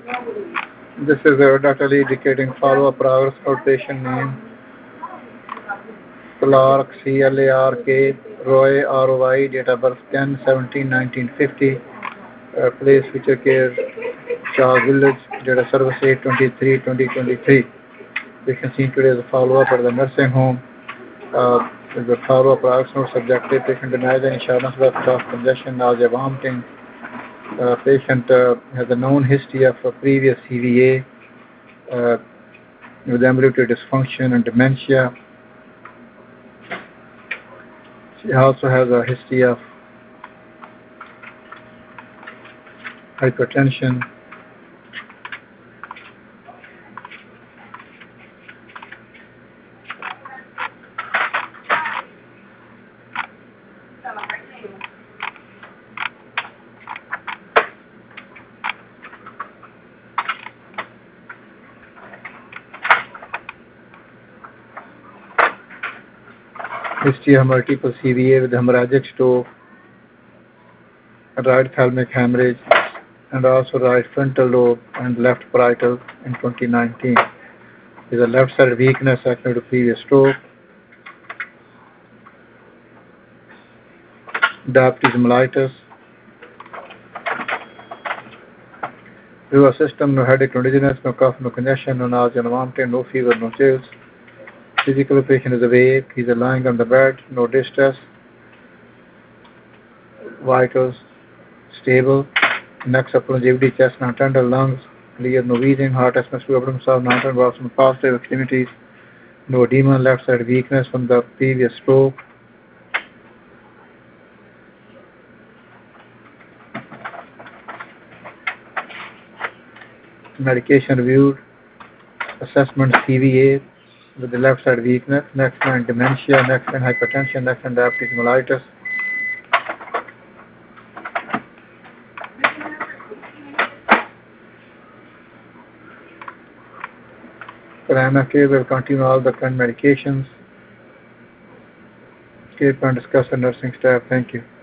This is Dr. Lee indicating follow-up progress for patient name Clark CLARK Roy ROI date of birth 10/17/1950 place feature care Shah Village date of service 8/23/2023. Patient seen today as a follow-up at the nursing home. The follow-up progress not subjective. Patient denies any shortness of breath, congestion, nausea, vomiting. Patient has a known history of previous CVA with ambulatory dysfunction and dementia. She also has a history of hypertension. History of multiple CVA with hemorrhagic stroke, right thalamic hemorrhage, and also right frontal lobe and left parietal in 2019. Is a left side weakness secondary to previous stroke. Diabetes mellitus. Nervous system, no headache, no dizziness, no cough, no congestion, no nausea, no vomiting, no fever, no chills. Physical patient is awake, he's lying on the bed, no distress. Vitals stable. Next up longevity, chest, non-tender, lungs clear, no wheezing, heart, atmosphere, abdomen, solve, non-tender, involves some positive extremities, no edema, left side weakness from the previous stroke. Medication reviewed, assessment CVA with the left side weakness, next line dementia, next line hypertension, next line diabetes mellitus. Primary care will continue all the current medications. Care plan discuss the nursing staff. Thank you.